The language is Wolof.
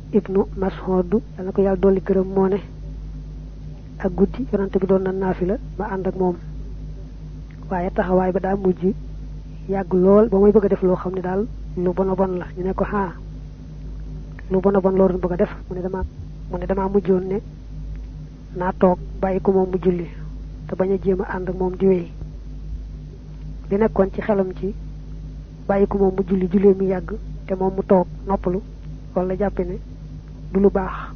ibnu Mas'ud dana ko yàlla dolli gërëm moo ne ak guddi yonante bi doon na naafila ma ànd ak moom waaye taxawaay ba daa mujj yàgg lool ba muy bëgg a def loo xam ne daal lu bon bon la ñu ne ko lu bon bon loolu bëgg a def mu ne dama mujjoon ne naa toog bàyyi ko moom mu julli te bañ a jéem a ànd ak moom di wéy li nekkoon ci xelam ci bàyyi ko moom mu julli jullee mu yàgg te moom mu toog noppalu wala jàppe ne du lu baax